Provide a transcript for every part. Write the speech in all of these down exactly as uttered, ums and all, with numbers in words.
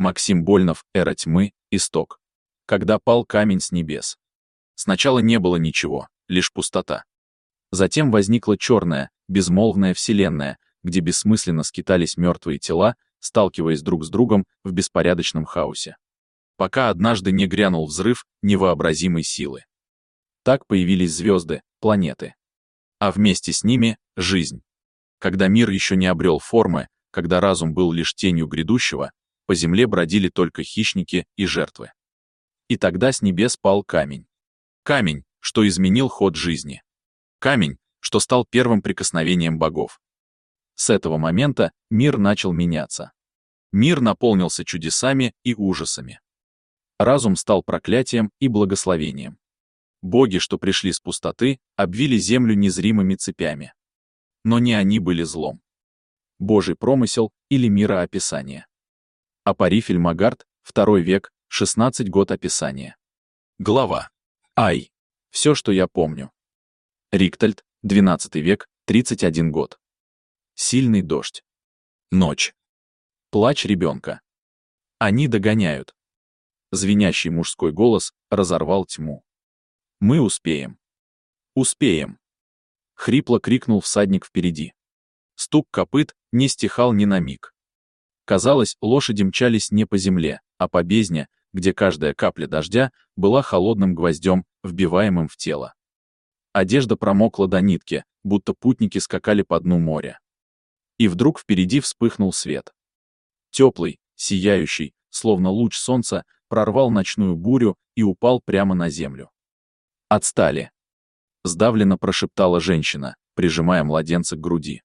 Максим Больнов, «Эра тьмы. Исток». Когда пал камень с небес. Сначала не было ничего, лишь пустота. Затем возникла черная, безмолвная вселенная, где бессмысленно скитались мертвые тела, сталкиваясь друг с другом в беспорядочном хаосе. Пока однажды не грянул взрыв невообразимой силы. Так появились звезды, планеты. А вместе с ними — жизнь. Когда мир еще не обрел формы, когда разум был лишь тенью грядущего, по земле бродили только хищники и жертвы. И тогда с небес пал камень. Камень, что изменил ход жизни. Камень, что стал первым прикосновением богов. С этого момента мир начал меняться. Мир наполнился чудесами и ужасами. Разум стал проклятием и благословением. Боги, что пришли с пустоты, обвили землю незримыми цепями. Но не они были злом. Божий промысел или мироописание. Апарифель Магарт, второй век, шестнадцать год описания. Глава. Ай. Все, что я помню. Риктальд, двенадцатый век, тридцать один год. Сильный дождь. Ночь. Плач ребенка. Они догоняют. Звенящий мужской голос разорвал тьму. Мы успеем. Успеем. Хрипло крикнул всадник впереди. Стук копыт не стихал ни на миг. Казалось, лошади мчались не по земле, а по бездне, где каждая капля дождя была холодным гвоздем, вбиваемым в тело. Одежда промокла до нитки, будто путники скакали по дну моря. И вдруг впереди вспыхнул свет. Теплый, сияющий, словно луч солнца, прорвал ночную бурю и упал прямо на землю. «Отстали!» — сдавленно прошептала женщина, прижимая младенца к груди.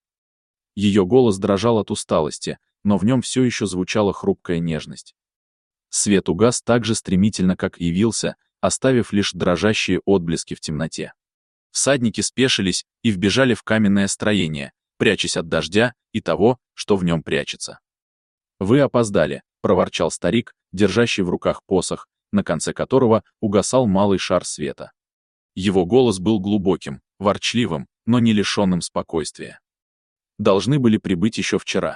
Ее голос дрожал от усталости, но в нем все еще звучала хрупкая нежность. Свет угас так же стремительно, как явился, оставив лишь дрожащие отблески в темноте. Всадники спешились и вбежали в каменное строение, прячась от дождя и того, что в нем прячется. «Вы опоздали», — проворчал старик, держащий в руках посох, на конце которого угасал малый шар света. Его голос был глубоким, ворчливым, но не лишенным спокойствия. «Должны были прибыть еще вчера.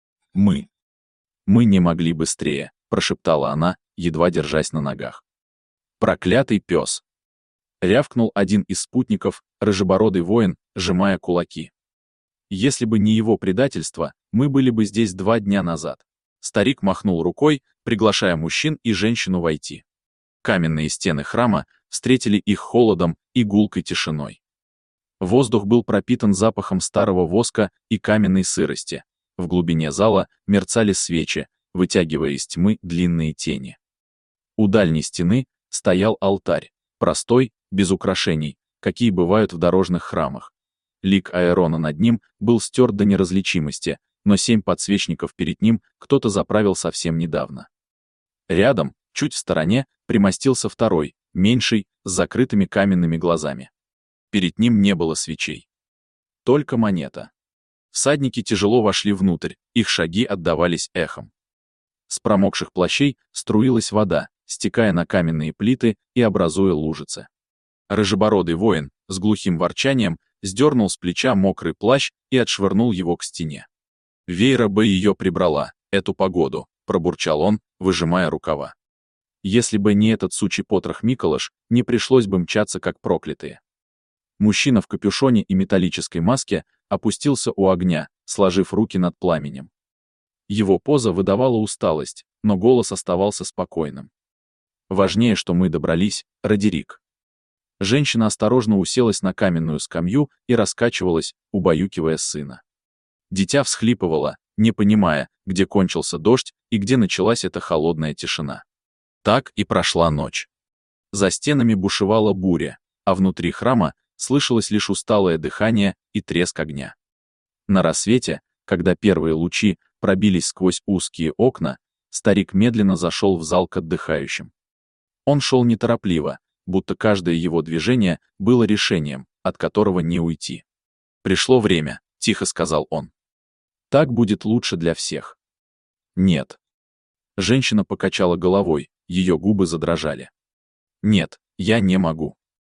Мы. Мы не могли быстрее», — прошептала она, едва держась на ногах. «Проклятый пес!» — рявкнул один из спутников, рыжебородый воин, сжимая кулаки. «Если бы не его предательство, мы были бы здесь два дня назад». Старик махнул рукой, приглашая мужчин и женщину войти. Каменные стены храма встретили их холодом и гулкой тишиной. Воздух был пропитан запахом старого воска и каменной сырости. В глубине зала мерцали свечи, вытягивая из тьмы длинные тени. У дальней стены стоял алтарь, простой, без украшений, какие бывают в дорожных храмах. Лик Аэрона над ним был стерт до неразличимости, но семь подсвечников перед ним кто-то заправил совсем недавно. Рядом, чуть в стороне, примостился второй, меньший, с закрытыми каменными глазами. Перед ним не было свечей. Только монета. Всадники тяжело вошли внутрь, их шаги отдавались эхом. С промокших плащей струилась вода, стекая на каменные плиты и образуя лужицы. Рыжебородый воин, с глухим ворчанием, сдернул с плеча мокрый плащ и отшвырнул его к стене. «Вейра бы ее прибрала, эту погоду», — пробурчал он, выжимая рукава. «Если бы не этот сучий потрох Миколаш, не пришлось бы мчаться как проклятые». Мужчина в капюшоне и металлической маске опустился у огня, сложив руки над пламенем. Его поза выдавала усталость, но голос оставался спокойным. «Важнее, что мы добрались, Родерик». Женщина осторожно уселась на каменную скамью и раскачивалась, убаюкивая сына. Дитя всхлипывало, не понимая, где кончился дождь и где началась эта холодная тишина. Так и прошла ночь. За стенами бушевала буря, а внутри храма слышалось лишь усталое дыхание и треск огня. На рассвете, когда первые лучи пробились сквозь узкие окна, старик медленно зашел в зал к отдыхающим. Он шел неторопливо, будто каждое его движение было решением, от которого не уйти. «Пришло время», — тихо сказал он. «Так будет лучше для всех». «Нет». Женщина покачала головой, ее губы задрожали. «Нет, я не могу.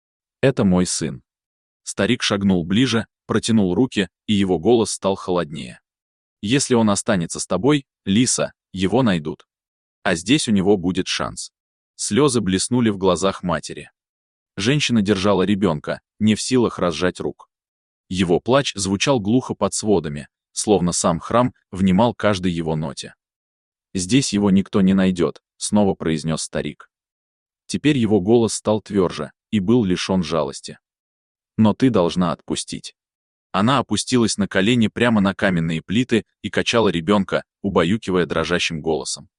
Это мой сын». Старик шагнул ближе, протянул руки, и его голос стал холоднее. «Если он останется с тобой, Лиса, его найдут. А здесь у него будет шанс. Слезы блеснули в глазах матери. Женщина держала ребенка, не в силах разжать рук. Его плач звучал глухо под сводами, словно сам храм внимал каждой его ноте. «Здесь его никто не найдет», — снова произнес старик. Теперь его голос стал тверже и был лишен жалости. «Но ты должна отпустить». Она опустилась на колени прямо на каменные плиты и качала ребенка, убаюкивая дрожащим голосом.